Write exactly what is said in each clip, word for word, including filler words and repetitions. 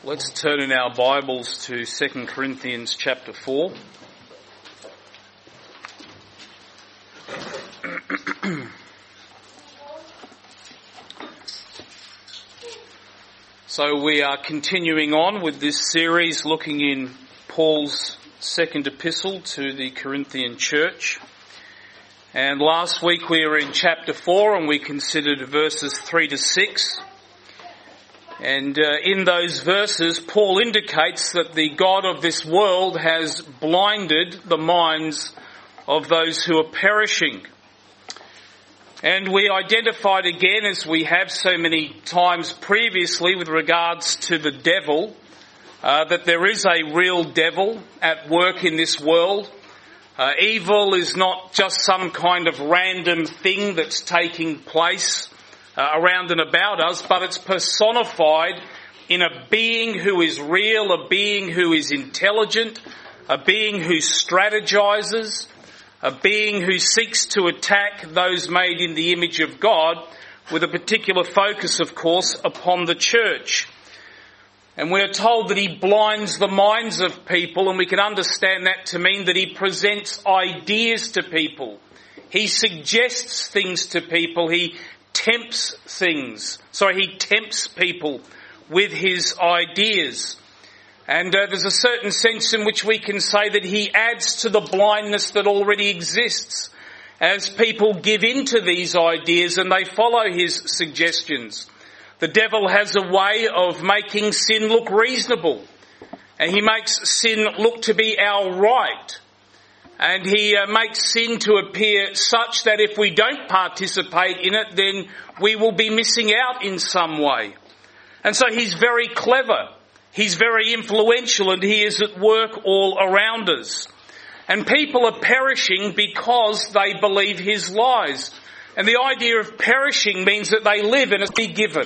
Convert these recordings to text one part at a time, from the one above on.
Let's turn in our Bibles to Second Corinthians chapter four. So we are continuing on with this series looking in Paul's second epistle to the Corinthian church. And last week we were in chapter four and we considered verses three to six. And uh, in those verses, Paul indicates that the God of this world has blinded the minds of those who are perishing. And we identified again, as we have so many times previously with regards to the devil, uh, that there is a real devil at work in this world. Uh, evil is not just some kind of random thing that's taking place Uh, around and about us, but it's personified in a being who is real, a being who is intelligent, a being who strategizes, a being who seeks to attack those made in the image of God, with a particular focus, of course, upon the church. And we are told that he blinds the minds of people, and we can understand that to mean that he presents ideas to people. He suggests things to people. He tempts things. Sorry, he tempts people with his ideas. And uh, there's a certain sense in which we can say that he adds to the blindness that already exists as people give in to these ideas and they follow his suggestions. The devil has a way of making sin look reasonable, and he makes sin look to be our right. And he uh, makes sin to appear such that if we don't participate in it, then we will be missing out in some way. And so he's very clever. He's very influential, and he is at work all around us. And people are perishing because they believe his lies. And the idea of perishing means that they live in a be given.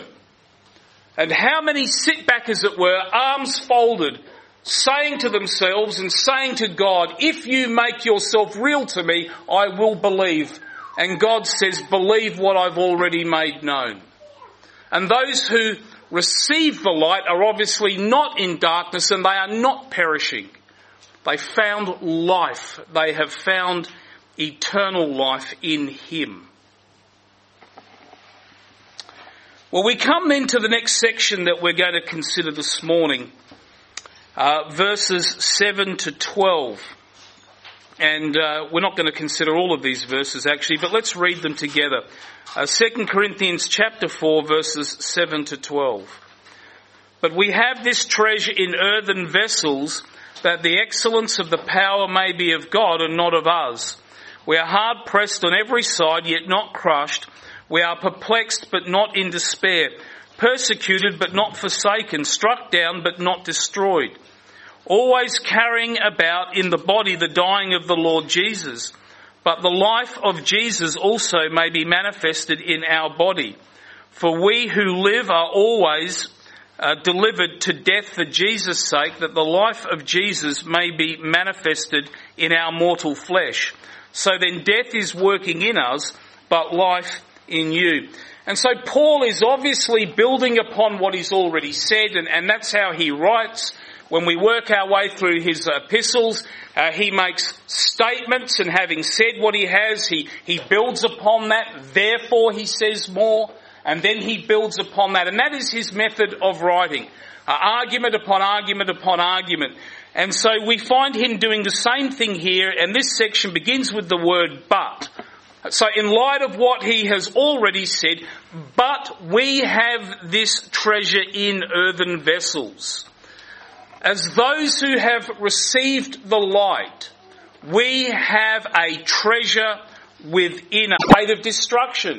And how many sit back, as it were, arms folded, saying to themselves and saying to God, if you make yourself real to me, I will believe. And God says, believe what I've already made known. And those who receive the light are obviously not in darkness, and they are not perishing. They found life. They have found eternal life in him. Well, we come then to the next section that we're going to consider this morning. Uh, verses seven to twelve. And uh, we're not going to consider all of these verses actually, but let's read them together. Uh, Second Corinthians chapter four, verses seven to twelve. But we have this treasure in earthen vessels, that the excellence of the power may be of God and not of us. We are hard pressed on every side, yet not crushed. We are perplexed, but not in despair. Persecuted, but not forsaken. Struck down, but not destroyed. Always carrying about in the body the dying of the Lord Jesus, but the life of Jesus also may be manifested in our body. For we who live are always uh, delivered to death for Jesus' sake, that the life of Jesus may be manifested in our mortal flesh. So then death is working in us, but life in you. And so Paul is obviously building upon what he's already said, and, and that's how he writes. When we work our way through his epistles, uh, he makes statements, and having said what he has, he, he builds upon that. Therefore, he says more, and then he builds upon that. And that is his method of writing. Uh, argument upon argument upon argument. And so we find him doing the same thing here, and this section begins with the word but. So in light of what he has already said, but we have this treasure in earthen vessels. As those who have received the light, we have a treasure within a state of destruction.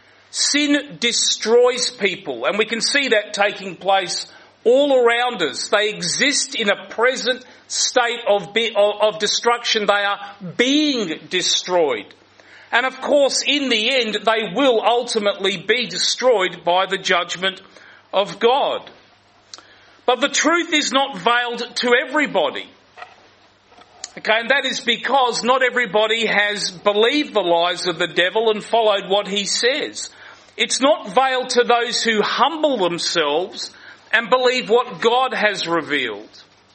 Sin destroys people, and we can see that taking place all around us. They exist in a present state of, be, of destruction. They are being destroyed. And of course, in the end, they will ultimately be destroyed by the judgment of God. But the truth is not veiled to everybody. Okay, and that is because not everybody has believed the lies of the devil and followed what he says. It's not veiled to those who humble themselves and believe what God has revealed.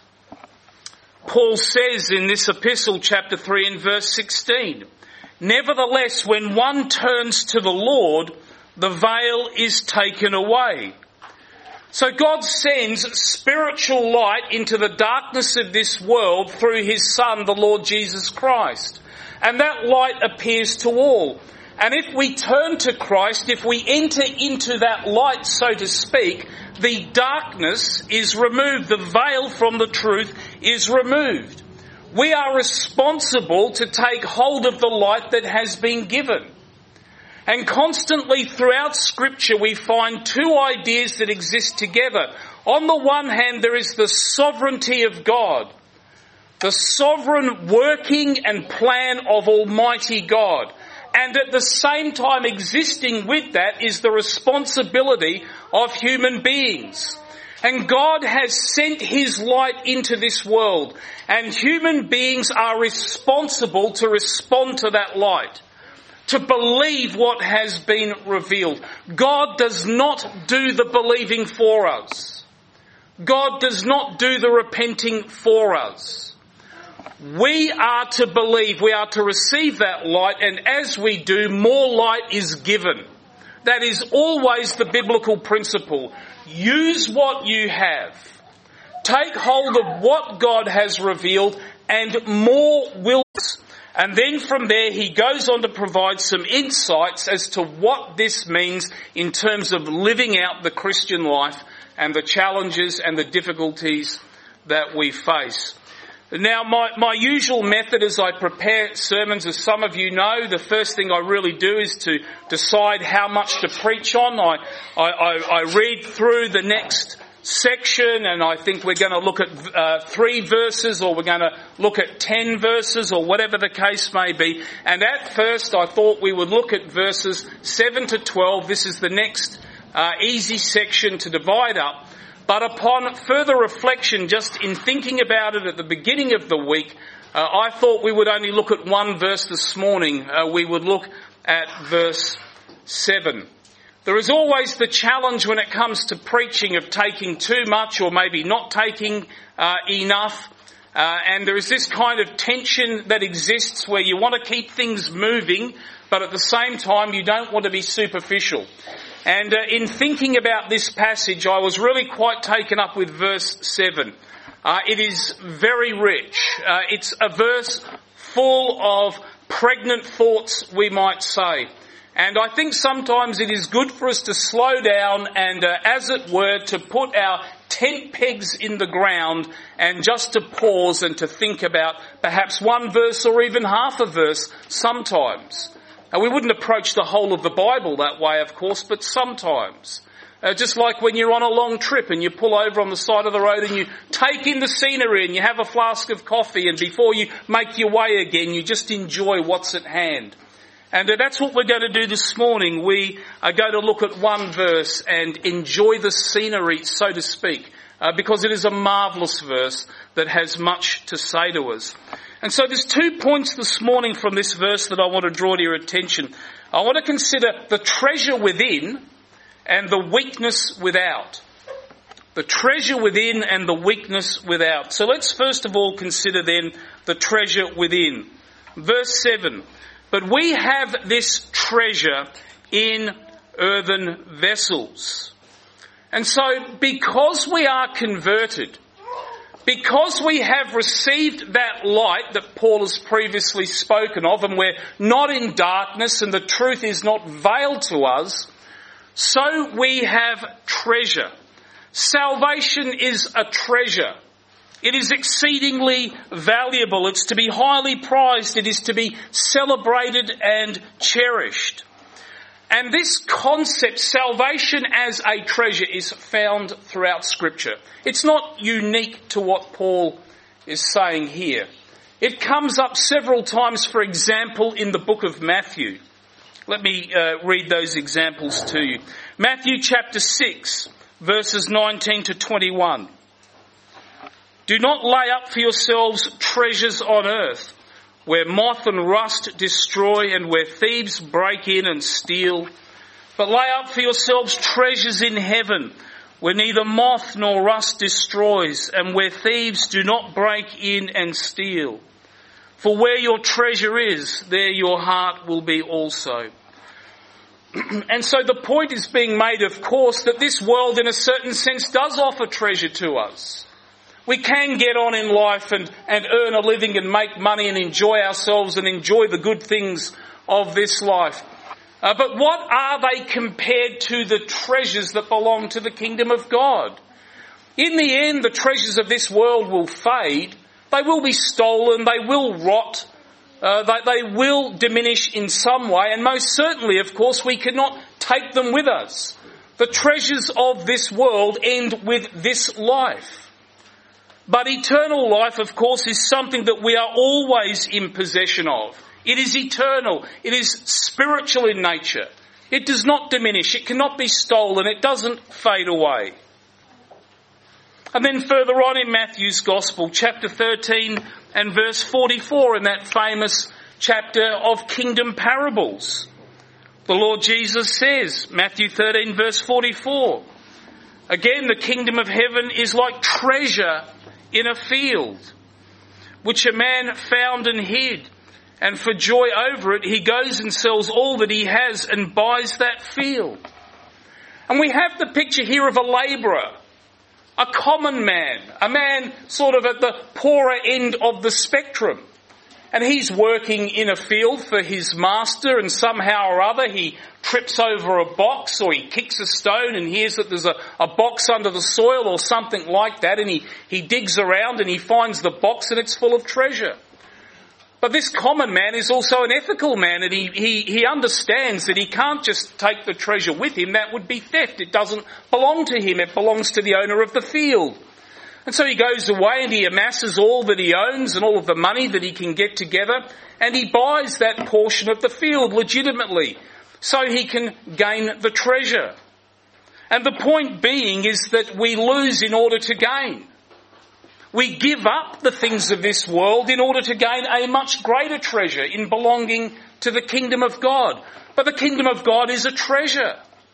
Paul says in this epistle, chapter three and verse sixteen, "Nevertheless, when one turns to the Lord, the veil is taken away." So God sends spiritual light into the darkness of this world through his Son, the Lord Jesus Christ. And that light appears to all. And if we turn to Christ, if we enter into that light, so to speak, the darkness is removed. The veil from the truth is removed. We are responsible to take hold of the light that has been given. And constantly throughout Scripture we find two ideas that exist together. On the one hand, there is the sovereignty of God, the sovereign working and plan of Almighty God. And at the same time existing with that is the responsibility of human beings. And God has sent his light into this world, and human beings are responsible to respond to that light, to believe what has been revealed. God does not do the believing for us. God does not do the repenting for us. We are to believe, we are to receive that light, and as we do, more light is given. That is always the biblical principle. Use what you have. Take hold of what God has revealed, and more will. And then from there he goes on to provide some insights as to what this means in terms of living out the Christian life and the challenges and the difficulties that we face. Now, my, my usual method as I prepare sermons, as some of you know, the first thing I really do is to decide how much to preach on. I, I, I, I read through the next section, and I think we're going to look at uh, three verses, or we're going to look at ten verses, or whatever the case may be. And at first I thought we would look at verses seven to twelve. This is the next uh, easy section to divide up. But upon further reflection, just in thinking about it at the beginning of the week, uh, I thought we would only look at one verse this morning. Uh, we would look at verse seven. There is always the challenge when it comes to preaching of taking too much or maybe not taking uh, enough. Uh, and there is this kind of tension that exists where you want to keep things moving, but at the same time you don't want to be superficial. And uh, in thinking about this passage, I was really quite taken up with verse seven. Uh, it is very rich. Uh, it's a verse full of pregnant thoughts, we might say. And I think sometimes it is good for us to slow down and, uh, as it were, to put our tent pegs in the ground and just to pause and to think about perhaps one verse or even half a verse sometimes. Now, we wouldn't approach the whole of the Bible that way, of course, but sometimes. Uh, just like when you're on a long trip and you pull over on the side of the road and you take in the scenery and you have a flask of coffee, and before you make your way again, you just enjoy what's at hand. And uh, that's what we're going to do this morning. We are going to look at one verse and enjoy the scenery, so to speak, uh, because it is a marvellous verse that has much to say to us. And so there's two points this morning from this verse that I want to draw to your attention. I want to consider the treasure within and the weakness without. The treasure within and the weakness without. So let's first of all consider then the treasure within. Verse seven. But we have this treasure in earthen vessels. And so because we are converted, because we have received that light that Paul has previously spoken of, and we're not in darkness and the truth is not veiled to us, so we have treasure. Salvation is a treasure. It is exceedingly valuable. It's to be highly prized. It is to be celebrated and cherished. And this concept, salvation as a treasure, is found throughout Scripture. It's not unique to what Paul is saying here. It comes up several times, for example, in the book of Matthew. Let me uh, read those examples to you. Matthew chapter six, verses nineteen to twenty-one. Do not lay up for yourselves treasures on earth, where moth and rust destroy and where thieves break in and steal. But lay up for yourselves treasures in heaven, where neither moth nor rust destroys, and where thieves do not break in and steal. For where your treasure is, there your heart will be also. And so the point is being made, of course, that this world in a certain sense does offer treasure to us. We can get on in life and, and earn a living and make money and enjoy ourselves and enjoy the good things of this life. Uh, but what are they compared to the treasures that belong to the kingdom of God? In the end, the treasures of this world will fade. They will be stolen. They will rot. Uh, they, they will diminish in some way. And most certainly, of course, we cannot take them with us. The treasures of this world end with this life. But eternal life, of course, is something that we are always in possession of. It is eternal. It is spiritual in nature. It does not diminish. It cannot be stolen. It doesn't fade away. And then further on in Matthew's Gospel, chapter thirteen and verse forty-four, in that famous chapter of kingdom parables, the Lord Jesus says, Matthew thirteen verse forty-four, again, the kingdom of heaven is like treasure in a field, which a man found and hid. And for joy over it, he goes and sells all that he has and buys that field. And we have the picture here of a labourer, a common man, a man sort of at the poorer end of the spectrum. And he's working in a field for his master, and somehow or other he trips over a box, or he kicks a stone and hears that there's a, a box under the soil or something like that, and he, he digs around and he finds the box and it's full of treasure. But this common man is also an ethical man, and he, he, he understands that he can't just take the treasure with him. That would be theft. It doesn't belong to him. It belongs to the owner of the field. And so he goes away and he amasses all that he owns and all of the money that he can get together, and he buys that portion of the field legitimately so he can gain the treasure. And the point being is that we lose in order to gain. We give up the things of this world in order to gain a much greater treasure in belonging to the kingdom of God. But the kingdom of God is a treasure.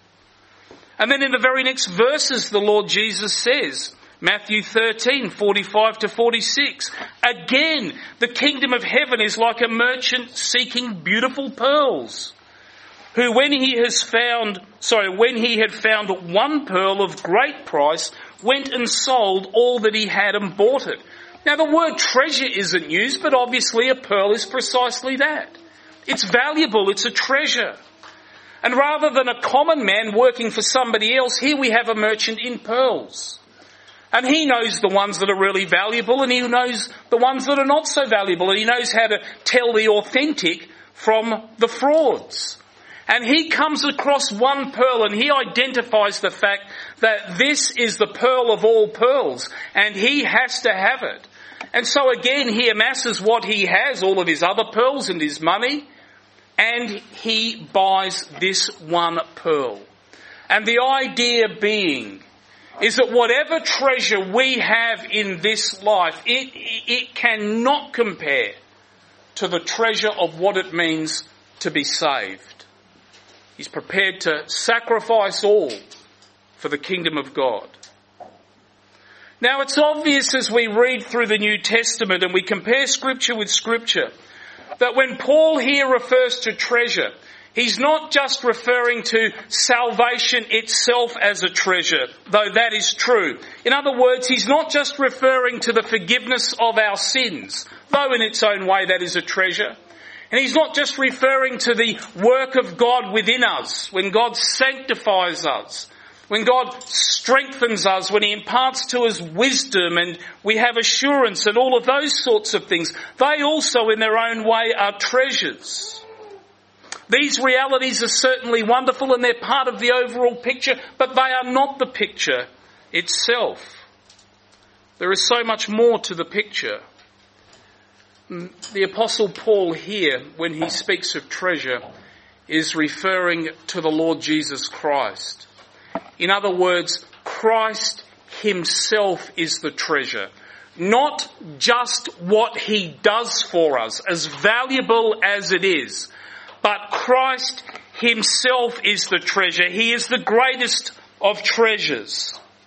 And then in the very next verses, the Lord Jesus says, Matthew thirteen, forty-five to forty-six, again, the kingdom of heaven is like a merchant seeking beautiful pearls, who when he has found, sorry, when he had found one pearl of great price, went and sold all that he had and bought it. Now the word treasure isn't used, but obviously a pearl is precisely that. It's valuable, it's a treasure. And rather than a common man working for somebody else, here we have a merchant in pearls. And he knows the ones that are really valuable, and he knows the ones that are not so valuable, and he knows how to tell the authentic from the frauds. And he comes across one pearl and he identifies the fact that this is the pearl of all pearls and he has to have it. And so again he amasses what he has, all of his other pearls and his money, and he buys this one pearl. And the idea being is that whatever treasure we have in this life, it, it cannot compare to the treasure of what it means to be saved. He's prepared to sacrifice all for the kingdom of God. Now it's obvious as we read through the New Testament and we compare Scripture with Scripture that when Paul here refers to treasure, he's not just referring to salvation itself as a treasure, though that is true. In other words, he's not just referring to the forgiveness of our sins, though in its own way that is a treasure. And he's not just referring to the work of God within us, when God sanctifies us, when God strengthens us, when he imparts to us wisdom and we have assurance and all of those sorts of things. They also in their own way are treasures. These realities are certainly wonderful and they're part of the overall picture, but they are not the picture itself. There is so much more to the picture. The Apostle Paul here, when he speaks of treasure, is referring to the Lord Jesus Christ. In other words, Christ himself is the treasure. Not just what he does for us, as valuable as it is, but Christ himself is the treasure. He is the greatest of treasures.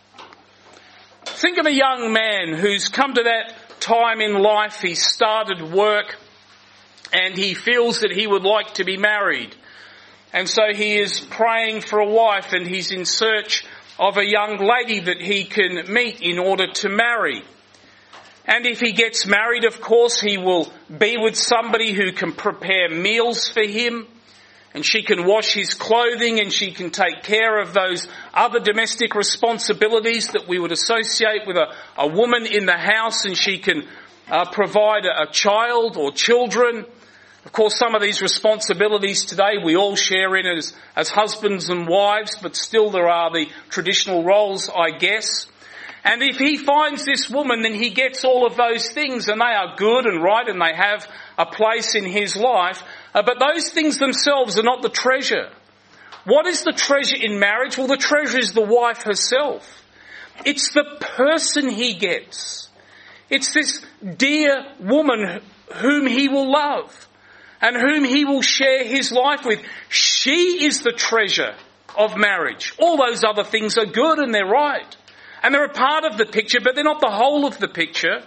Think of a young man who's come to that time in life, he's started work and he feels that he would like to be married. And so he is praying for a wife and he's in search of a young lady that he can meet in order to marry. And if he gets married, of course, he will be with somebody who can prepare meals for him, and she can wash his clothing, and she can take care of those other domestic responsibilities that we would associate with a, a woman in the house, and she can uh, provide a, a child or children. Of course, some of these responsibilities today we all share in as, as husbands and wives, but still there are the traditional roles, I guess. And if he finds this woman, then he gets all of those things, and they are good and right, and they have a place in his life. Uh, but those things themselves are not the treasure. What is the treasure in marriage? Well, the treasure is the wife herself. It's the person he gets. It's this dear woman whom he will love and whom he will share his life with. She is the treasure of marriage. All those other things are good and they're right. And they're a part of the picture, but they're not the whole of the picture.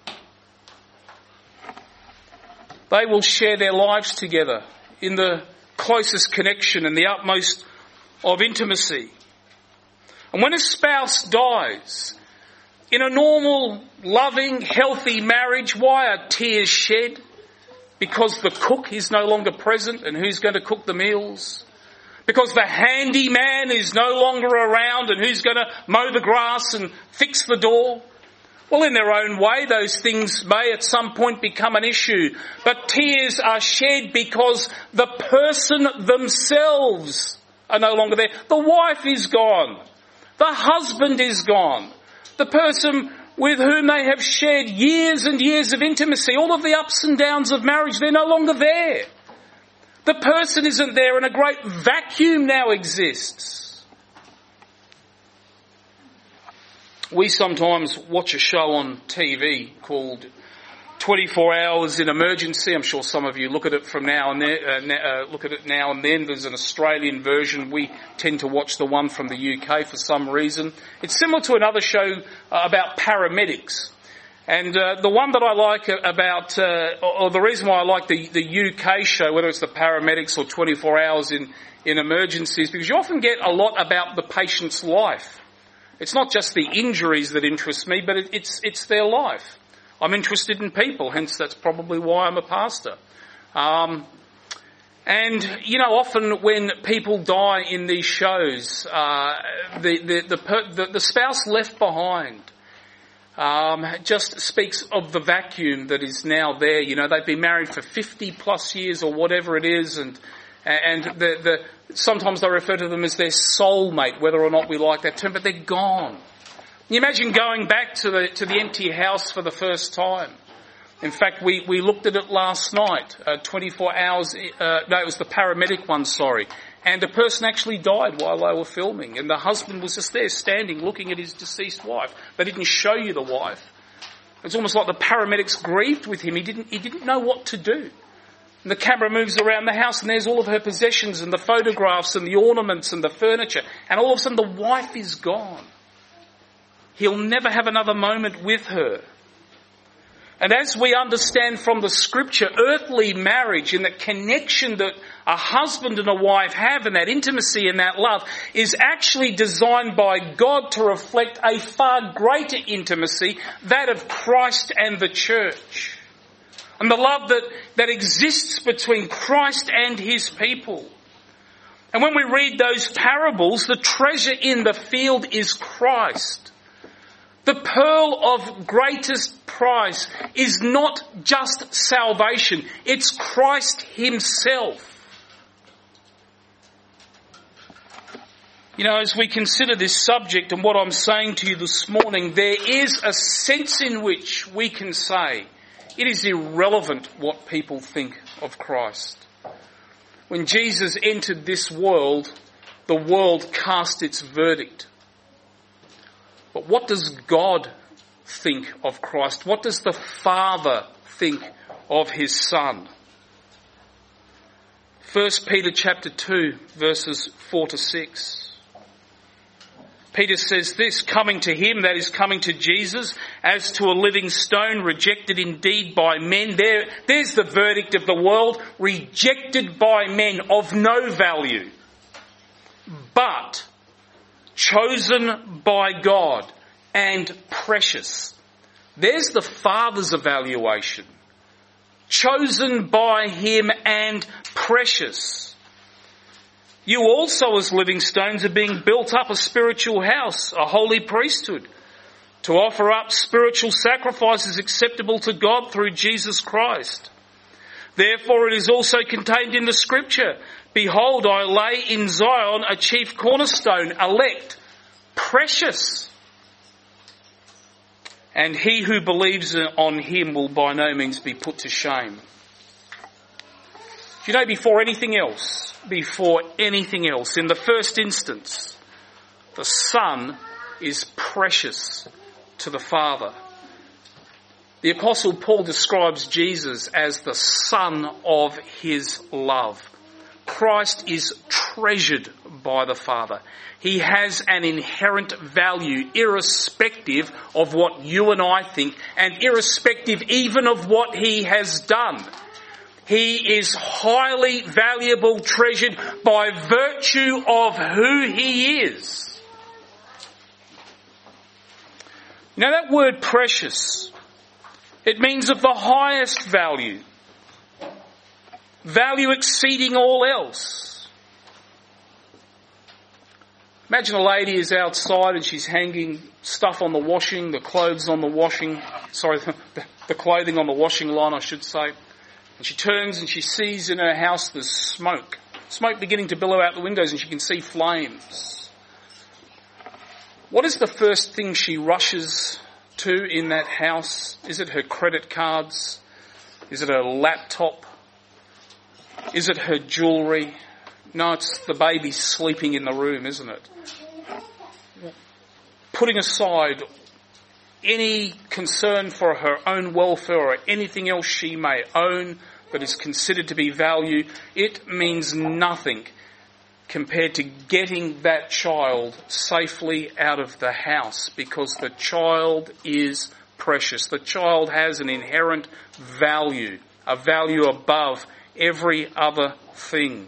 They will share their lives together in the closest connection and the utmost of intimacy. And when a spouse dies, in a normal, loving, healthy marriage, why are tears shed? Because the cook is no longer present, and who's going to cook the meals? Because the handyman is no longer around, and who's going to mow the grass and fix the door? Well, in their own way, those things may at some point become an issue. But tears are shed because the person themselves are no longer there. The wife is gone. The husband is gone. The person with whom they have shared years and years of intimacy, all of the ups and downs of marriage, they're no longer there. The person isn't there, and a great vacuum now exists. We sometimes watch a show on T V called twenty-four hours in Emergency. I'm sure some of you look at it from now and then. Uh, uh, look at it now and then. There's an Australian version. We tend to watch the one from the U K for some reason. It's similar to another show uh, about paramedics. And uh, the one that I like about, uh, or the reason why I like the, the U K show, whether it's the paramedics or twenty-four hours in, in emergencies, because you often get a lot about the patient's life. It's not just the injuries that interest me, but it, it's it's their life. I'm interested in people, hence that's probably why I'm a pastor. Um, and, you know, often when people die in these shows, uh, the, the, the, the, the spouse left behind Um, just speaks of the vacuum that is now there. You know, they've been married for fifty plus years or whatever it is, and and the, the sometimes they refer to them as their soulmate, whether or not we like that term, but they're gone. Can you imagine going back to the to the empty house for the first time? In fact, we, we looked at it last night, uh, twenty-four hours, uh, no, it was the paramedic one, sorry. And a person actually died while they were filming, and the husband was just there standing looking at his deceased wife. They didn't show you the wife. It's almost like the paramedics grieved with him. He didn't, he didn't know what to do. And the camera moves around the house and there's all of her possessions and the photographs and the ornaments and the furniture. And all of a sudden the wife is gone. He'll never have another moment with her. And as we understand from the scripture, earthly marriage and the connection that a husband and a wife have and that intimacy and that love is actually designed by God to reflect a far greater intimacy, that of Christ and the church. And the love that, that exists between Christ and his people. And when we read those parables, the treasure in the field is Christ. The pearl of greatest price is not just salvation, it's Christ himself. You know, as we consider this subject and what I'm saying to you this morning, there is a sense in which we can say it is irrelevant what people think of Christ. When Jesus entered this world, the world cast its verdict. But what does God think of Christ? What does the Father think of his Son? First Peter chapter two, verses four to six. Peter says this, coming to him, that is coming to Jesus, as to a living stone, rejected indeed by men. There, there's the verdict of the world, rejected by men, of no value, but chosen by God and precious. There's the Father's evaluation. Chosen by him and precious. You also as living stones are being built up a spiritual house, a holy priesthood, to offer up spiritual sacrifices acceptable to God through Jesus Christ. Therefore it is also contained in the scripture, behold, I lay in Zion a chief cornerstone, elect, precious. And he who believes on him will by no means be put to shame. You know, before anything else, before anything else, in the first instance, the Son is precious to the Father. The Apostle Paul describes Jesus as the Son of his love. Christ is treasured by the Father. He has an inherent value, irrespective of what you and I think, and irrespective even of what he has done. He is highly valuable, treasured by virtue of who he is. You know that word precious, it means of the highest value. Value exceeding all else. Imagine a lady is outside and she's hanging stuff on the washing, the clothes on the washing, sorry, the, the clothing on the washing line, I should say. And she turns and she sees in her house there's smoke. Smoke beginning to billow out the windows and she can see flames. What is the first thing she rushes to in that house? Is it her credit cards? Is it her laptop? Is it her jewellery? No, it's the baby sleeping in the room, isn't it? Putting aside any concern for her own welfare or anything else she may own that is considered to be value, it means nothing compared to getting that child safely out of the house, because the child is precious. The child has an inherent value, a value above every other thing.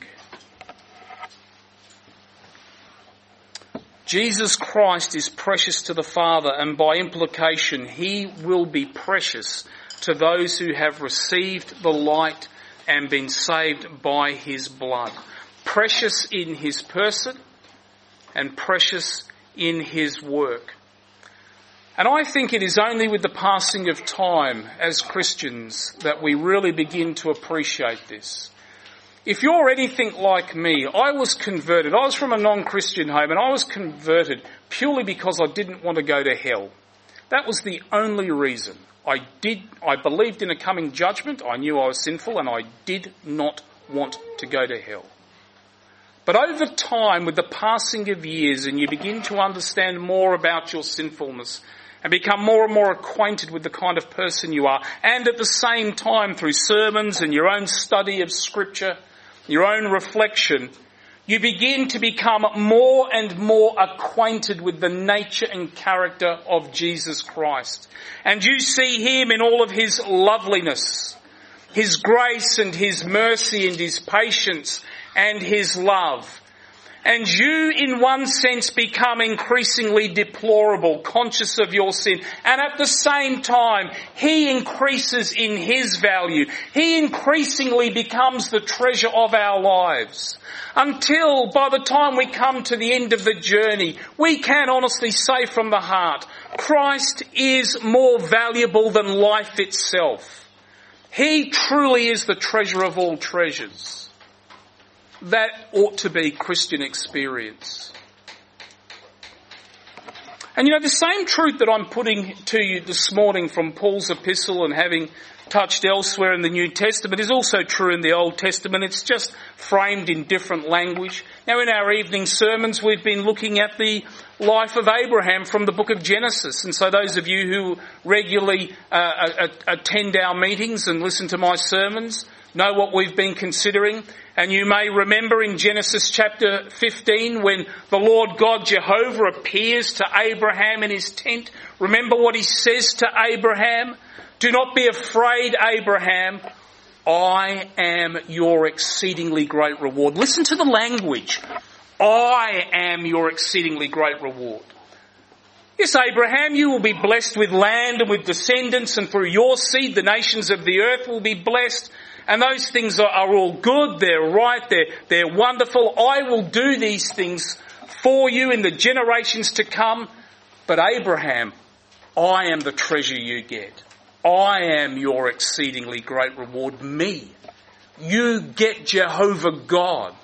Jesus Christ is precious to the Father, and by implication he will be precious to those who have received the light and been saved by his blood. Precious in his person and precious in his work. And I think it is only with the passing of time as Christians that we really begin to appreciate this. If you're anything like me, I was converted. I was from a non-Christian home and I was converted purely because I didn't want to go to hell. That was the only reason. I did, I believed in a coming judgment. I knew I was sinful and I did not want to go to hell. But over time, with the passing of years, and you begin to understand more about your sinfulness and become more and more acquainted with the kind of person you are, and at the same time through sermons and your own study of Scripture, your own reflection, you begin to become more and more acquainted with the nature and character of Jesus Christ. And you see him in all of his loveliness, his grace and his mercy and his patience and his love. And you, in one sense, become increasingly deplorable, conscious of your sin. And at the same time, he increases in his value. He increasingly becomes the treasure of our lives. Until, by the time we come to the end of the journey, we can honestly say from the heart, Christ is more valuable than life itself. He truly is the treasure of all treasures. That ought to be Christian experience. And you know, the same truth that I'm putting to you this morning from Paul's epistle and having touched elsewhere in the New Testament is also true in the Old Testament. It's just framed in different language. Now, in our evening sermons, we've been looking at the life of Abraham from the book of Genesis. And so those of you who regularly uh, attend our meetings and listen to my sermons know what we've been considering. And you may remember in Genesis chapter fifteen when the Lord God Jehovah appears to Abraham in his tent. Remember what he says to Abraham? Do not be afraid, Abraham. I am your exceedingly great reward. Listen to the language. I am your exceedingly great reward. Yes, Abraham, you will be blessed with land and with descendants, and through your seed the nations of the earth will be blessed. And those things are, are all good, they're right, they're, they're wonderful. I will do these things for you in the generations to come. But Abraham, I am the treasure you get. I am your exceedingly great reward. Me. You get Jehovah God.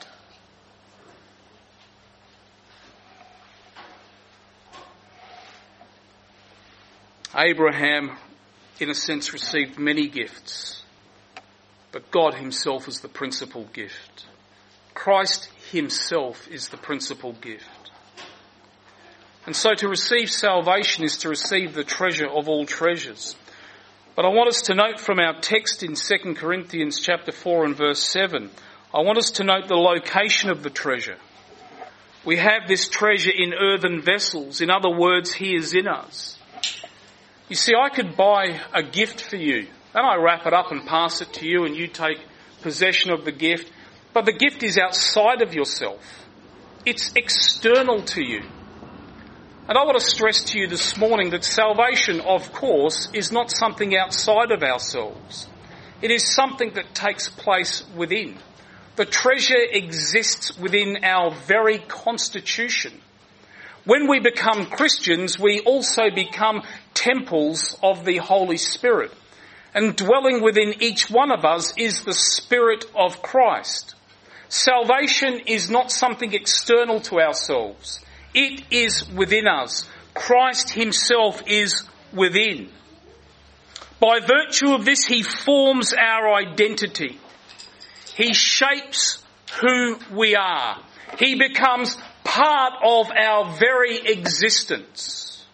Abraham, in a sense, received many gifts, but God himself is the principal gift. Christ himself is the principal gift. And so to receive salvation is to receive the treasure of all treasures. But I want us to note from our text in Second Corinthians chapter four and verse seven, I want us to note the location of the treasure. We have this treasure in earthen vessels. In other words, he is in us. You see, I could buy a gift for you, and I wrap it up and pass it to you, and you take possession of the gift. But the gift is outside of yourself. It's external to you. And I want to stress to you this morning that salvation, of course, is not something outside of ourselves. It is something that takes place within. The treasure exists within our very constitution. When we become Christians, we also become temples of the Holy Spirit. And dwelling within each one of us is the Spirit of Christ. Salvation is not something external to ourselves. It is within us. Christ himself is within. By virtue of this, he forms our identity. He shapes who we are. He becomes part of our very existence.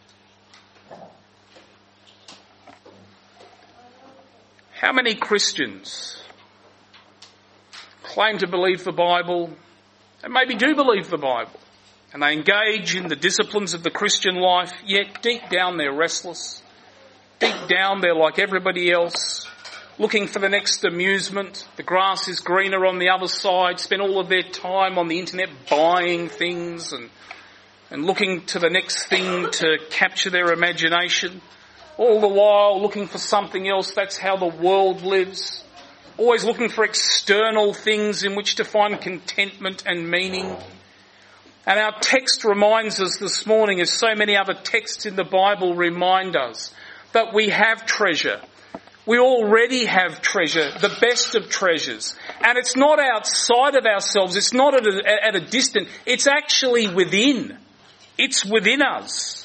How many Christians claim to believe the Bible and maybe do believe the Bible? And they engage in the disciplines of the Christian life, yet deep down they're restless. Deep down they're like everybody else, looking for the next amusement. The grass is greener on the other side, spend all of their time on the internet buying things and, and looking to the next thing to capture their imagination. All the while looking for something else. That's how the world lives. Always looking for external things in which to find contentment and meaning. And our text reminds us this morning, as so many other texts in the Bible remind us, that we have treasure. We already have treasure, the best of treasures. And it's not outside of ourselves, it's not at a, at a distance, it's actually within. It's within us.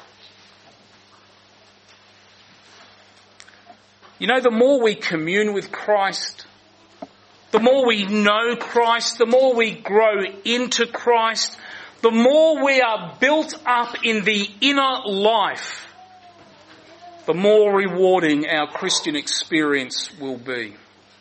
You know, the more we commune with Christ, the more we know Christ, the more we grow into Christ, the more we are built up in the inner life, the more rewarding our Christian experience will be.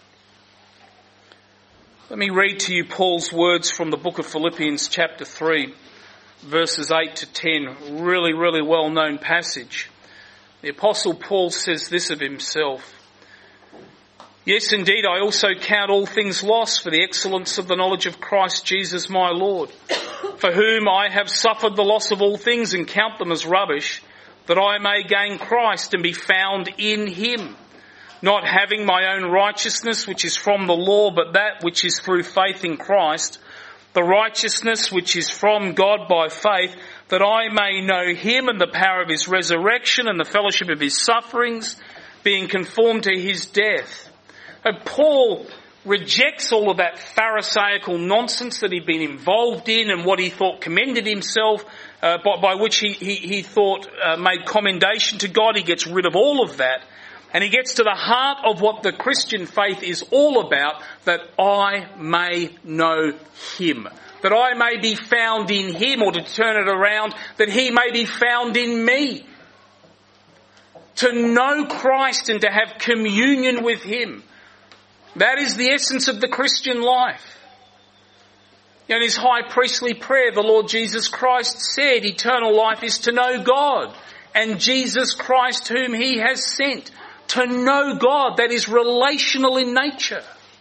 Let me read to you Paul's words from the book of Philippians chapter three, verses eight to ten, really, really well-known passage. The Apostle Paul says this of himself: "Yes, indeed, I also count all things lost for the excellence of the knowledge of Christ Jesus my Lord, for whom I have suffered the loss of all things and count them as rubbish, that I may gain Christ and be found in him, not having my own righteousness which is from the law, but that which is through faith in Christ, the righteousness which is from God by faith, that I may know him and the power of his resurrection and the fellowship of his sufferings, being conformed to his death." And Paul rejects all of that pharisaical nonsense that he'd been involved in and what he thought commended himself, uh, by, by which he, he, he thought uh, made commendation to God. He gets rid of all of that. And he gets to the heart of what the Christian faith is all about, that I may know him. That I may be found in him, or to turn it around, that he may be found in me. To know Christ and to have communion with him. That is the essence of the Christian life. In his high priestly prayer, the Lord Jesus Christ said, eternal life is to know God and Jesus Christ whom he has sent. To know God, that is relational in nature.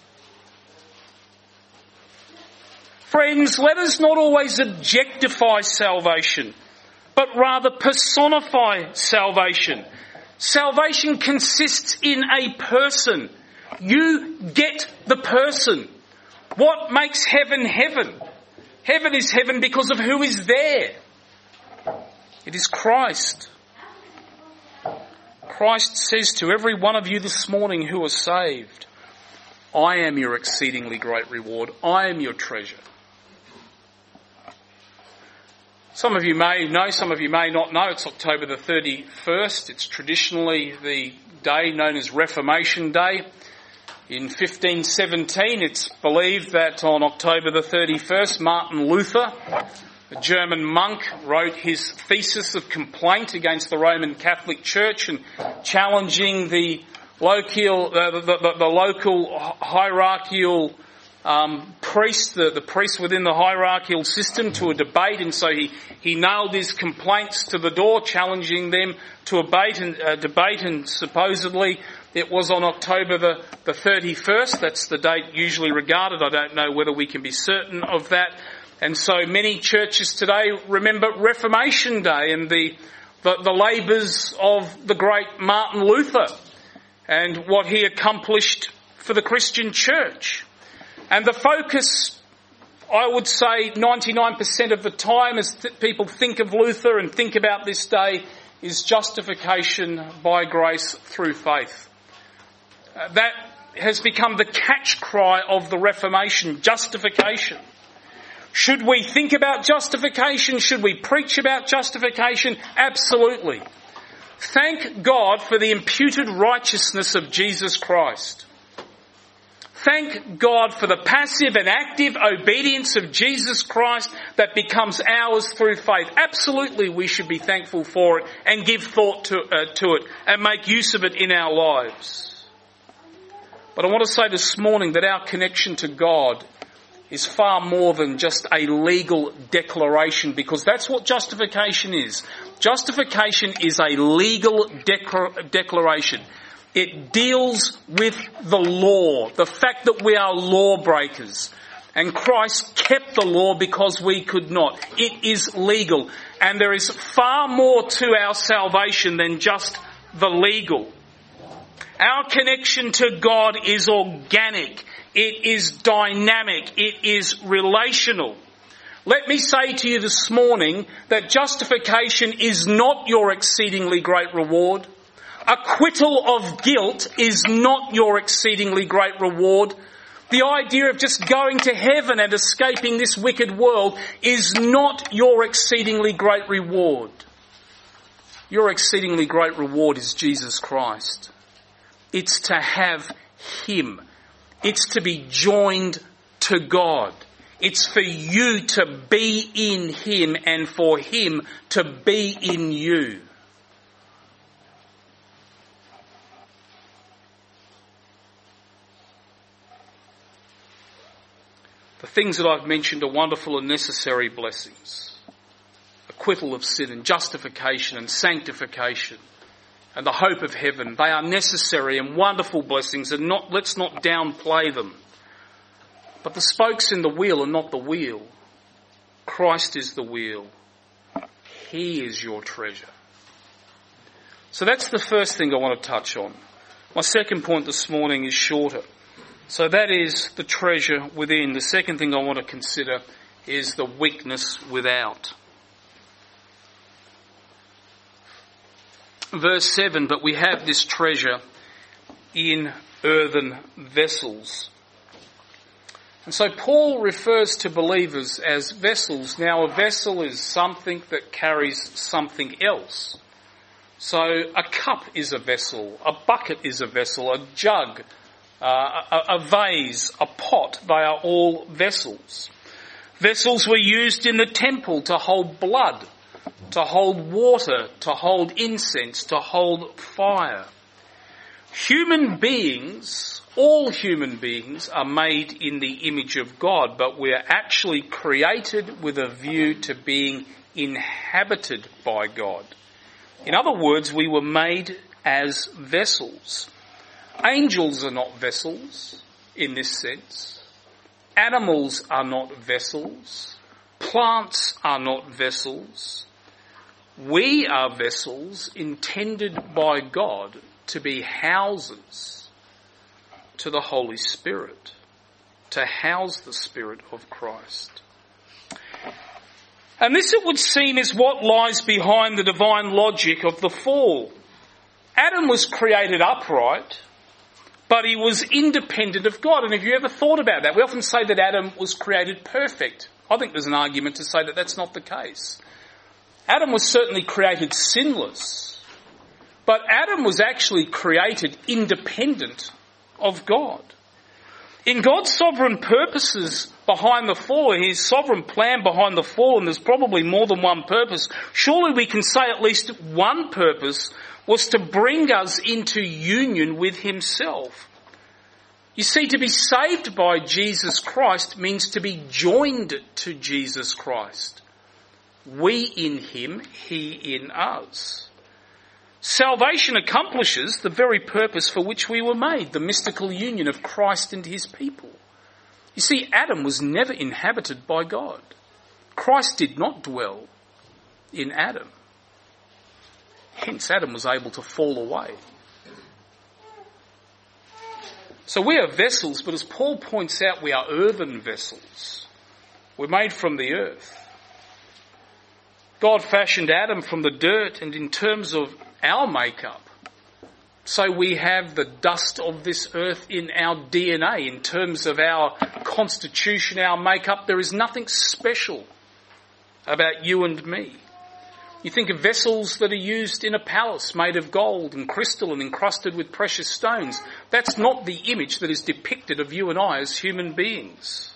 Friends, let us not always objectify salvation, but rather personify salvation. Salvation consists in a person. You get the person. What makes heaven heaven? Heaven is heaven because of who is there. It is Christ. Christ says to every one of you this morning who are saved, I am your exceedingly great reward. I am your treasure. Some of you may know, some of you may not know, it's October the thirty-first. It's traditionally the day known as Reformation Day. In fifteen seventeen, it's believed that on October the thirty-first, Martin Luther, a German monk, wrote his thesis of complaint against the Roman Catholic Church and challenging the local, uh, the, the, the local hierarchical um, priest, the, the priest within the hierarchical system, to a debate. And so he, he nailed his complaints to the door, challenging them to a debate. And, uh, debate, and supposedly it was on October the, the thirty-first. That's the date usually regarded. I don't know whether we can be certain of that. And so many churches today remember Reformation Day and the, the, the labours of the great Martin Luther and what he accomplished for the Christian church. And the focus, I would say ninety-nine percent of the time as th- people think of Luther and think about this day, is justification by grace through faith. Uh, that has become the catch cry of the Reformation, justification. Should we think about justification? Should we preach about justification? Absolutely. Thank God for the imputed righteousness of Jesus Christ. Thank God for the passive and active obedience of Jesus Christ that becomes ours through faith. Absolutely, we should be thankful for it and give thought to, uh, to it and make use of it in our lives. But I want to say this morning that our connection to God is far more than just a legal declaration, because that's what justification is. Justification is a legal declar- declaration. It deals with the law, the fact that we are lawbreakers. And Christ kept the law because we could not. It is legal. And there is far more to our salvation than just the legal. Our connection to God is organic. It is dynamic. It is relational. Let me say to you this morning that justification is not your exceedingly great reward. Acquittal of guilt is not your exceedingly great reward. The idea of just going to heaven and escaping this wicked world is not your exceedingly great reward. Your exceedingly great reward is Jesus Christ. It's to have him. It's to be joined to God. It's for you to be in him and for him to be in you. The things that I've mentioned are wonderful and necessary blessings. Acquittal of sin and justification and sanctification and the hope of heaven. They are necessary and wonderful blessings, and not, let's not downplay them. But the spokes in the wheel are not the wheel. Christ is the wheel. He is your treasure. So that's the first thing I want to touch on. My second point this morning is shorter. So that is the treasure within. The second thing I want to consider is the weakness without. Verse seven, but we have this treasure in earthen vessels. And so Paul refers to believers as vessels. Now a vessel is something that carries something else. So a cup is a vessel, a bucket is a vessel, a jug, uh, a, a vase, a pot, they are all vessels. Vessels were used in the temple to hold blood, to hold water, to hold incense, to hold fire. Human beings, all human beings, are made in the image of God, but we are actually created with a view to being inhabited by God. In other words, we were made as vessels. Angels are not vessels in this sense. Animals are not vessels. Plants are not vessels. We are vessels intended by God to be houses to the Holy Spirit, to house the Spirit of Christ. And this, it would seem, is what lies behind the divine logic of the fall. Adam was created upright, but he was independent of God. And have you ever thought about that? We often say that Adam was created perfect. I think there's an argument to say that that's not the case. Adam was certainly created sinless, but Adam was actually created independent of God. In God's sovereign purposes behind the fall, his sovereign plan behind the fall, and there's probably more than one purpose, surely we can say at least one purpose was to bring us into union with himself. You see, to be saved by Jesus Christ means to be joined to Jesus Christ. We in him, he in us. Salvation accomplishes the very purpose for which we were made, the mystical union of Christ and his people. You see, Adam was never inhabited by God. Christ did not dwell in Adam. Hence, Adam was able to fall away. So we are vessels, but as Paul points out, we are earthen vessels. We're made from the earth. God fashioned Adam from the dirt, and in terms of our makeup, so we have the dust of this earth in our D N A. In terms of our constitution, our makeup, there is nothing special about you and me. You think of vessels that are used in a palace made of gold and crystal and encrusted with precious stones. That's not the image that is depicted of you and I as human beings.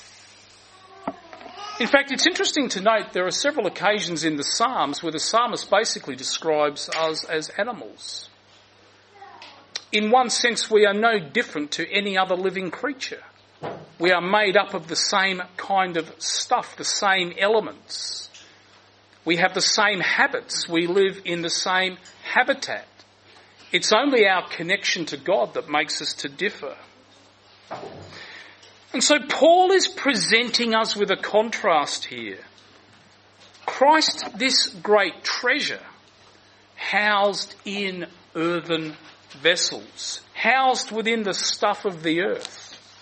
In fact, it's interesting to note there are several occasions in the Psalms where the psalmist basically describes us as animals. In one sense, we are no different to any other living creature. We are made up of the same kind of stuff, the same elements. We have the same habits. We live in the same habitat. It's only our connection to God that makes us to differ. And so Paul is presenting us with a contrast here. Christ, this great treasure, housed in earthen vessels, housed within the stuff of the earth.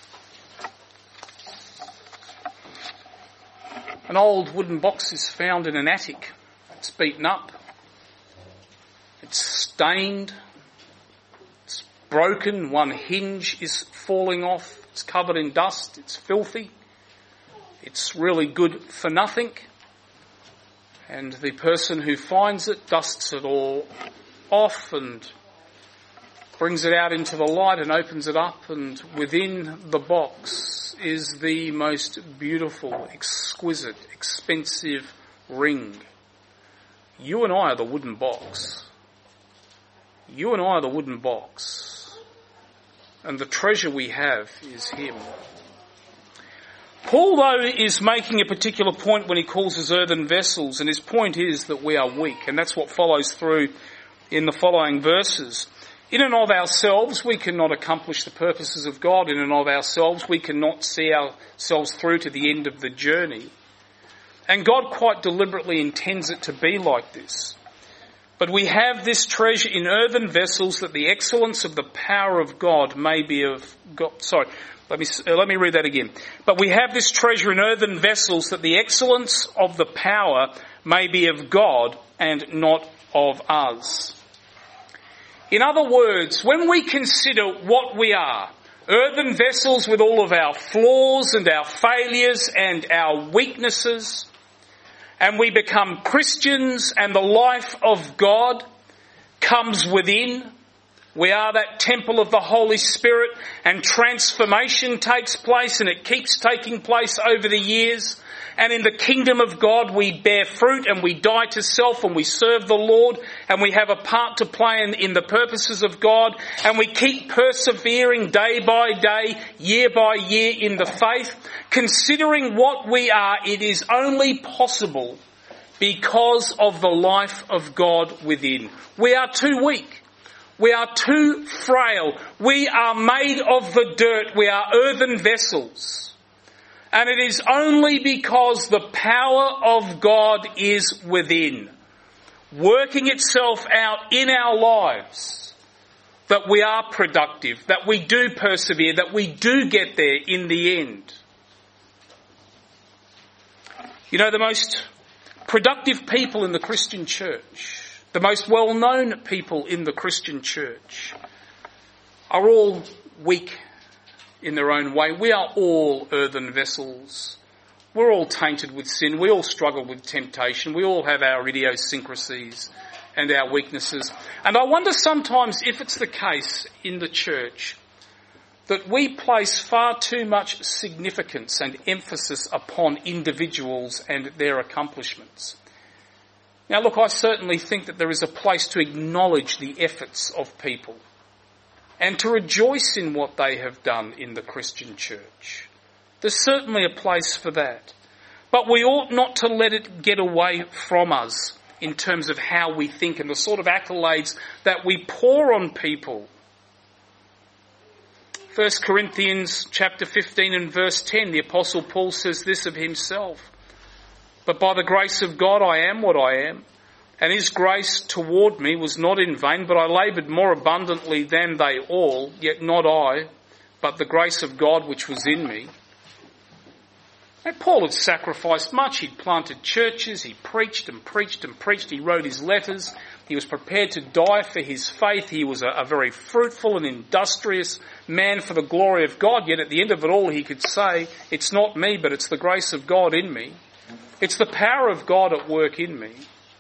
An old wooden box is found in an attic. It's beaten up. It's stained. It's broken. One hinge is falling off. It's covered in dust. It's filthy. It's really good for nothing. And the person who finds it dusts it all off and brings it out into the light and opens it up, and within the box is the most beautiful, exquisite, expensive ring. You and I are the wooden box. You and I are the wooden box. And the treasure we have is him. Paul, though, is making a particular point when he calls us earthen vessels, and his point is that we are weak, and that's what follows through in the following verses. In and of ourselves, we cannot accomplish the purposes of God. In and of ourselves, we cannot see ourselves through to the end of the journey. And God quite deliberately intends it to be like this. But we have this treasure in earthen vessels, that the excellence of the power of God may be of God. Sorry, let me uh, let me read that again. But we have this treasure in earthen vessels, that the excellence of the power may be of God and not of us. In other words, when we consider what we are, earthen vessels with all of our flaws and our failures and our weaknesses, and we become Christians and the life of God, comes within. We are that temple of the Holy Spirit, and transformation takes place, and it keeps taking place over the years. And in the kingdom of God we bear fruit, and we die to self, and we serve the Lord, and we have a part to play in, in the purposes of God, and we keep persevering day by day, year by year in the faith. Considering what we are, it is only possible because of the life of God within. We are too weak. We are too frail. We are made of the dirt. We are earthen vessels. And it is only because the power of God is within, working itself out in our lives, that we are productive, that we do persevere, that we do get there in the end. You know, the most productive people in the Christian church, the most well-known people in the Christian church, are all weak in their own way. We are all earthen vessels. We're all tainted with sin. We all struggle with temptation. We all have our idiosyncrasies and our weaknesses. And I wonder sometimes if it's the case in the church that we place far too much significance and emphasis upon individuals and their accomplishments. Now look, I certainly think that there is a place to acknowledge the efforts of people and to rejoice in what they have done in the Christian church. There's certainly a place for that. But we ought not to let it get away from us in terms of how we think and the sort of accolades that we pour on people. First Corinthians chapter fifteen and verse ten, the Apostle Paul says this of himself: "But by the grace of God I am what I am, and his grace toward me was not in vain, but I laboured more abundantly than they all, yet not I, but the grace of God which was in me." Now, Paul had sacrificed much. He'd planted churches, he preached and preached and preached, he wrote his letters, he was prepared to die for his faith, he was a, a very fruitful and industrious man for the glory of God, yet at the end of it all he could say, "It's not me, but it's the grace of God in me. It's the power of God at work in me."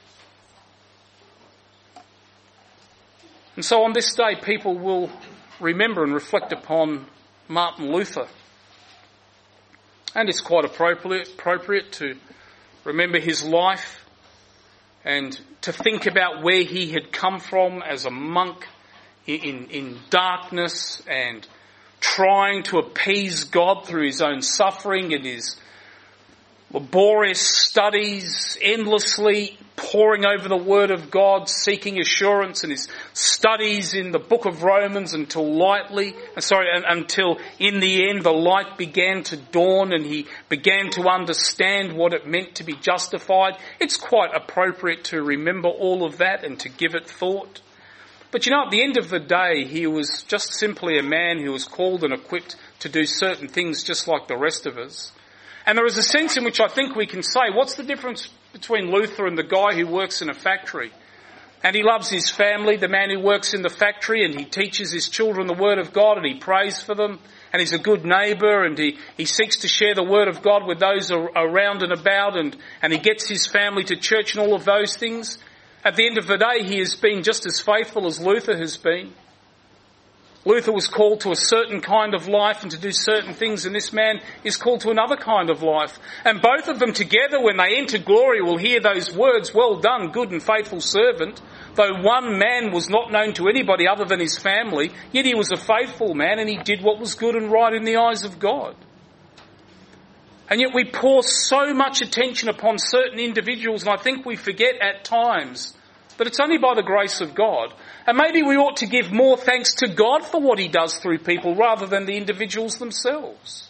And so on this day, people will remember and reflect upon Martin Luther. And it's quite appropriate, appropriate to remember his life and to think about where he had come from as a monk in, in darkness and trying to appease God through his own suffering and his laborious studies, endlessly poring over the Word of God, seeking assurance, and his studies in the book of Romans until lightly, sorry, until in the end the light began to dawn and he began to understand what it meant to be justified. It's quite appropriate to remember all of that and to give it thought. But you know, at the end of the day, he was just simply a man who was called and equipped to do certain things just like the rest of us. And there is a sense in which I think we can say, what's the difference between Luther and the guy who works in a factory? And he loves his family, the man who works in the factory, and he teaches his children the Word of God and he prays for them, and he's a good neighbour, and he, he seeks to share the Word of God with those around and about, and, and he gets his family to church and all of those things. At the end of the day, he has been just as faithful as Luther has been. Luther was called to a certain kind of life and to do certain things, and this man is called to another kind of life. And both of them together, when they enter glory, will hear those words, "Well done, good and faithful servant." Though one man was not known to anybody other than his family, yet he was a faithful man and he did what was good and right in the eyes of God. And yet we pour so much attention upon certain individuals, and I think we forget at times that it's only by the grace of God. And maybe we ought to give more thanks to God for what he does through people rather than the individuals themselves.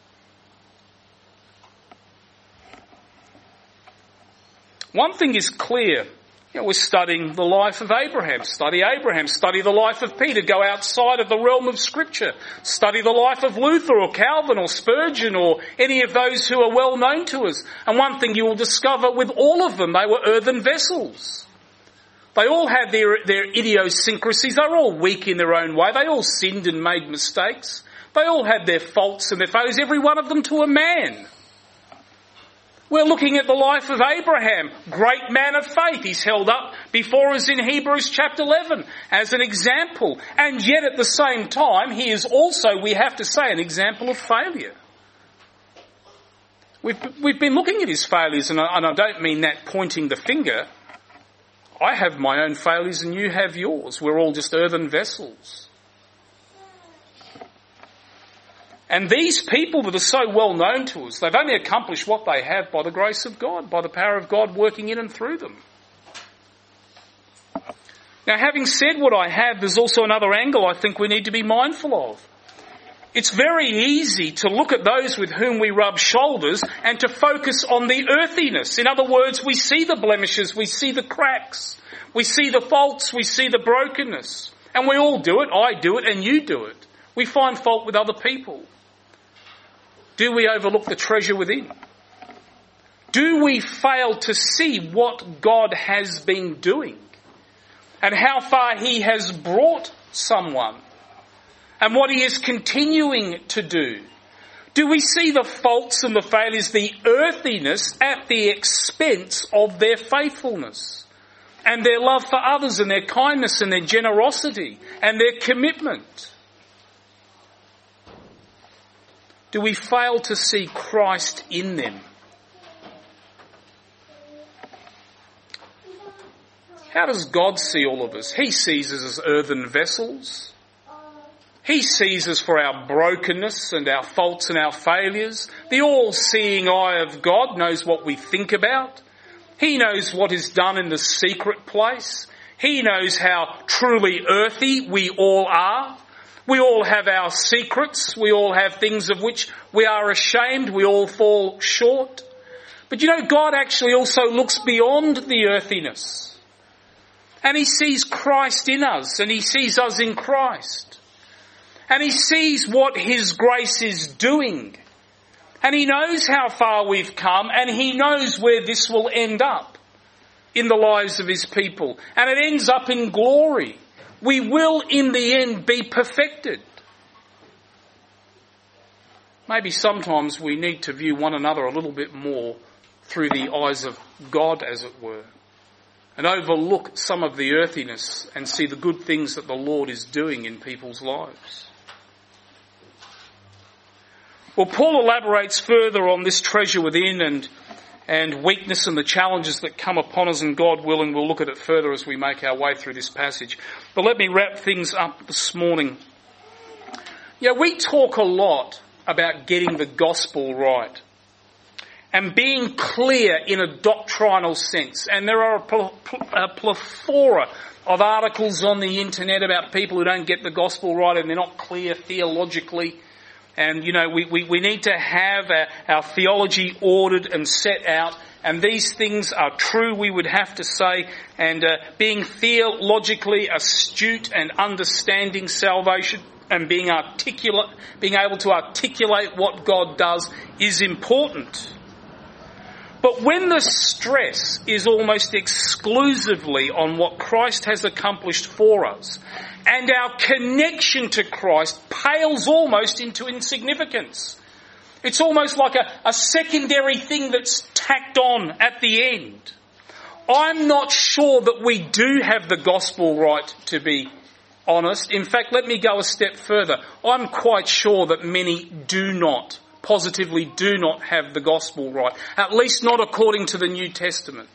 One thing is clear. You know, we're studying the life of Abraham. Study Abraham. Study the life of Peter. Go outside of the realm of Scripture. Study the life of Luther or Calvin or Spurgeon or any of those who are well known to us. And one thing you will discover with all of them, they were earthen vessels. They all had their, their idiosyncrasies. They were all weak in their own way. They all sinned and made mistakes. They all had their faults and their failures, every one of them to a man. We're looking at the life of Abraham, great man of faith. He's held up before us in Hebrews chapter eleven as an example. And yet at the same time, he is also, we have to say, an example of failure. We've, we've been looking at his failures, and I, and I don't mean that pointing the finger. I have my own failures and you have yours. We're all just earthen vessels. And these people that are so well known to us, they've only accomplished what they have by the grace of God, by the power of God working in and through them. Now, having said what I have, there's also another angle I think we need to be mindful of. It's very easy to look at those with whom we rub shoulders and to focus on the earthiness. In other words, we see the blemishes, we see the cracks, we see the faults, we see the brokenness. And we all do it, I do it, and you do it. We find fault with other people. Do we overlook the treasure within? Do we fail to see what God has been doing and how far he has brought someone and what he is continuing to do? Do we see the faults and the failures, the earthiness at the expense of their faithfulness and their love for others and their kindness and their generosity and their commitment? Do we fail to see Christ in them? How does God see all of us? He sees us as earthen vessels. He sees us for our brokenness and our faults and our failures. The all-seeing eye of God knows what we think about. He knows what is done in the secret place. He knows how truly earthy we all are. We all have our secrets. We all have things of which we are ashamed. We all fall short. But you know, God actually also looks beyond the earthiness. And he sees Christ in us, and he sees us in Christ. And he sees what his grace is doing. And he knows how far we've come, and he knows where this will end up in the lives of his people. And it ends up in glory. We will in the end be perfected. Maybe sometimes we need to view one another a little bit more through the eyes of God, as it were, and overlook some of the earthiness and see the good things that the Lord is doing in people's lives. Well, Paul elaborates further on this treasure within and and weakness and the challenges that come upon us, and God willing, we'll look at it further as we make our way through this passage. But let me wrap things up this morning. Yeah, we talk a lot about getting the gospel right and being clear in a doctrinal sense. And there are a, pl- a plethora of articles on the internet about people who don't get the gospel right and they're not clear theologically. And, you know, we, we, we need to have our, our theology ordered and set out. And these things are true, we would have to say. And uh, being theologically astute and understanding salvation and being articulate, being able to articulate what God does is important. But when the stress is almost exclusively on what Christ has accomplished for us, and our connection to Christ pales almost into insignificance. It's almost like a, a secondary thing that's tacked on at the end. I'm not sure that we do have the gospel right, to be honest. In fact, let me go a step further. I'm quite sure that many do not, positively do not have the gospel right. At least not according to the New Testament.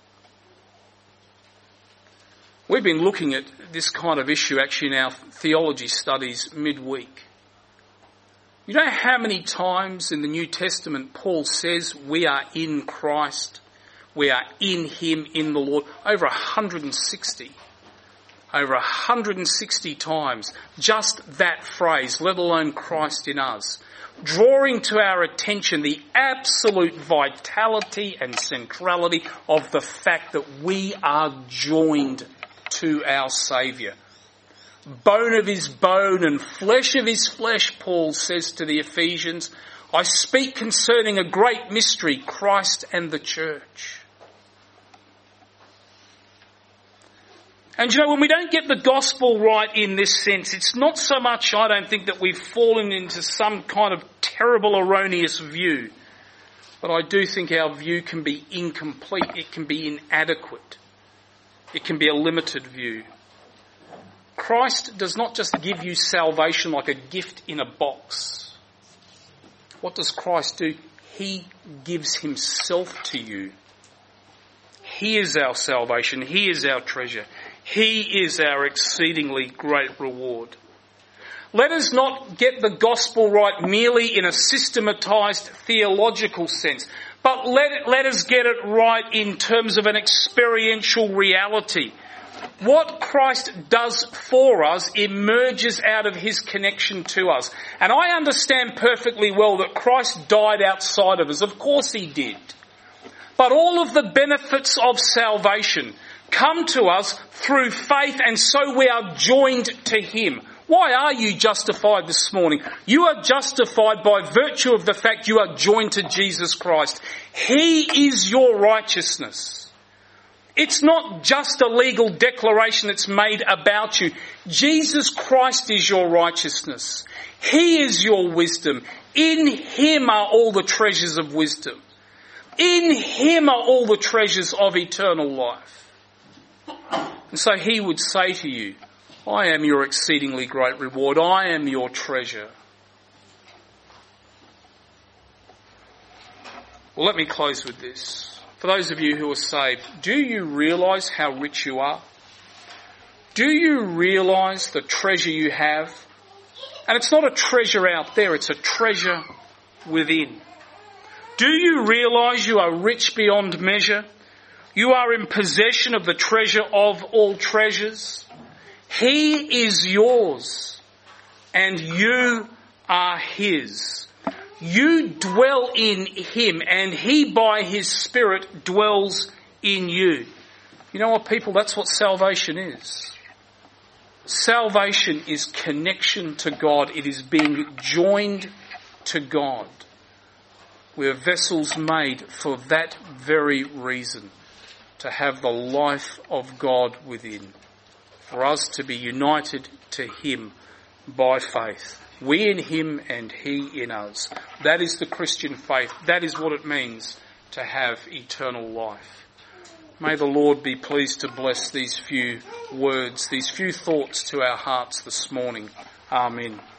We've been looking at this kind of issue actually in our theology studies midweek. You know how many times in the New Testament Paul says we are in Christ, we are in him, in the Lord? Over one hundred sixty. Over one hundred sixty times. Just that phrase, let alone Christ in us. Drawing to our attention the absolute vitality and centrality of the fact that we are joined to our Saviour. Bone of his bone and flesh of his flesh, Paul says to the Ephesians. I speak concerning a great mystery, Christ and the church. And you know, when we don't get the gospel right in this sense, it's not so much, I don't think, that we've fallen into some kind of terrible erroneous view But I do think our view can be incomplete. It can be inadequate. It can be a limited view. Christ does not just give you salvation like a gift in a box. What does Christ do? He gives himself to you. He is our salvation. He is our treasure. He is our exceedingly great reward. Let us not get the gospel right merely in a systematized theological sense, but let it, let us get it right in terms of an experiential reality. What Christ does for us emerges out of his connection to us. And I understand perfectly well that Christ died outside of us. Of course he did. But all of the benefits of salvation come to us through faith, and so we are joined to him. Why are you justified this morning? You are justified by virtue of the fact you are joined to Jesus Christ. He is your righteousness. It's not just a legal declaration that's made about you. Jesus Christ is your righteousness. He is your wisdom. In him are all the treasures of wisdom. In him are all the treasures of eternal life. And so he would say to you, I am your exceedingly great reward. I am your treasure. Well, let me close with this. For those of you who are saved, do you realise how rich you are? Do you realise the treasure you have? And it's not a treasure out there, it's a treasure within. Do you realise you are rich beyond measure? You are in possession of the treasure of all treasures. He is yours and you are his. You dwell in him and he by his Spirit dwells in you. You know what, people? That's what salvation is. Salvation is connection to God. It is being joined to God. We're vessels made for that very reason, to have the life of God within, for us to be united to him by faith. We in him and he in us. That is the Christian faith. That is what it means to have eternal life. May the Lord be pleased to bless these few words, these few thoughts to our hearts this morning. Amen.